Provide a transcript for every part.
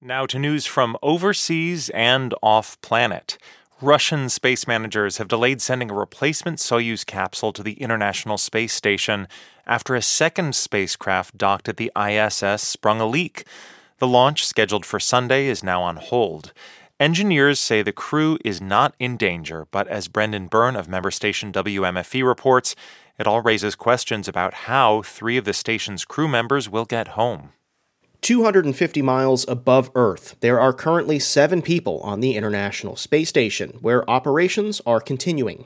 Now to news from overseas and off-planet. Russian space managers have delayed sending a replacement Soyuz capsule to the International Space Station after a second spacecraft docked at the ISS sprung a leak. The launch, scheduled for Sunday, is now on hold. Engineers say the crew is not in danger, but as Brendan Byrne of member station WMFE reports, it all raises questions about how 3 of the station's crew members will get home. 250 miles above Earth, there are currently 7 people on the International Space Station, where operations are continuing.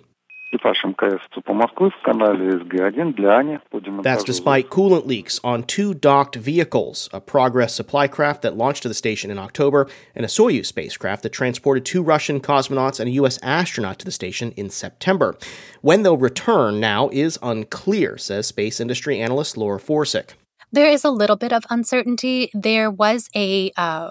That's despite coolant leaks on 2 docked vehicles, a Progress supply craft that launched to the station in October, and a Soyuz spacecraft that transported 2 Russian cosmonauts and a U.S. astronaut to the station in September. When they'll return now is unclear, says space industry analyst Laura Forsick. There is a little bit of uncertainty. There was a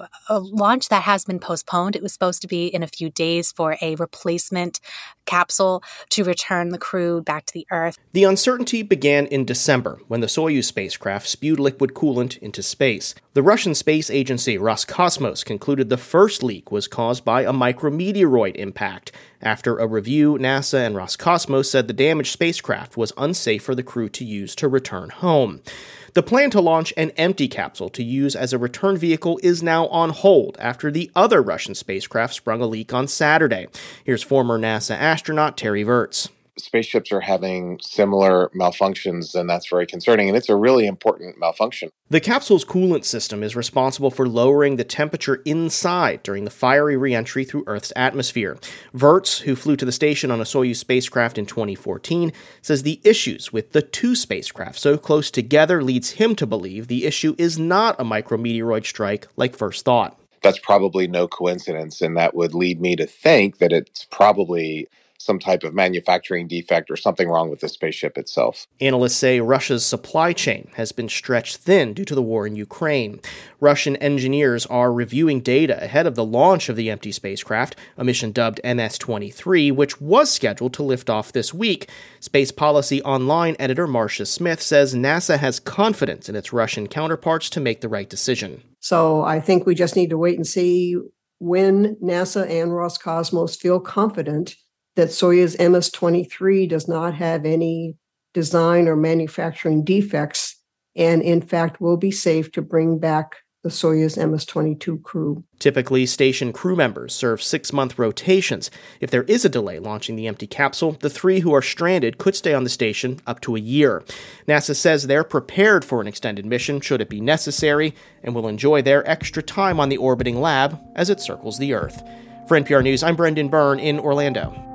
launch that has been postponed. It was supposed to be in a few days for a replacement capsule to return the crew back to the Earth. The uncertainty began in December when the Soyuz spacecraft spewed liquid coolant into space. The Russian space agency Roscosmos concluded the first leak was caused by a micrometeoroid impact. After a review, NASA and Roscosmos said the damaged spacecraft was unsafe for the crew to use to return home. The plan to launch an empty capsule to use as a return vehicle is now on hold after the other Russian spacecraft sprung a leak on Saturday. Here's former NASA astronaut Terry Virts. Spaceships are having similar malfunctions, and that's very concerning, and it's a really important malfunction. The capsule's coolant system is responsible for lowering the temperature inside during the fiery re-entry through Earth's atmosphere. Virts, who flew to the station on a Soyuz spacecraft in 2014, says the issues with the 2 spacecraft so close together leads him to believe the issue is not a micrometeoroid strike like first thought. That's probably no coincidence, and that would lead me to think that it's probably some type of manufacturing defect or something wrong with the spaceship itself. Analysts say Russia's supply chain has been stretched thin due to the war in Ukraine. Russian engineers are reviewing data ahead of the launch of the empty spacecraft, a mission dubbed MS-23, which was scheduled to lift off this week. Space Policy Online editor Marcia Smith says NASA has confidence in its Russian counterparts to make the right decision. So I think we just need to wait and see when NASA and Roscosmos feel confident that Soyuz MS-23 does not have any design or manufacturing defects and, in fact, will be safe to bring back the Soyuz MS-22 crew. Typically, station crew members serve 6-month rotations. If there is a delay launching the empty capsule, the 3 who are stranded could stay on the station up to a year. NASA says they're prepared for an extended mission should it be necessary and will enjoy their extra time on the orbiting lab as it circles the Earth. For NPR News, I'm Brendan Byrne in Orlando.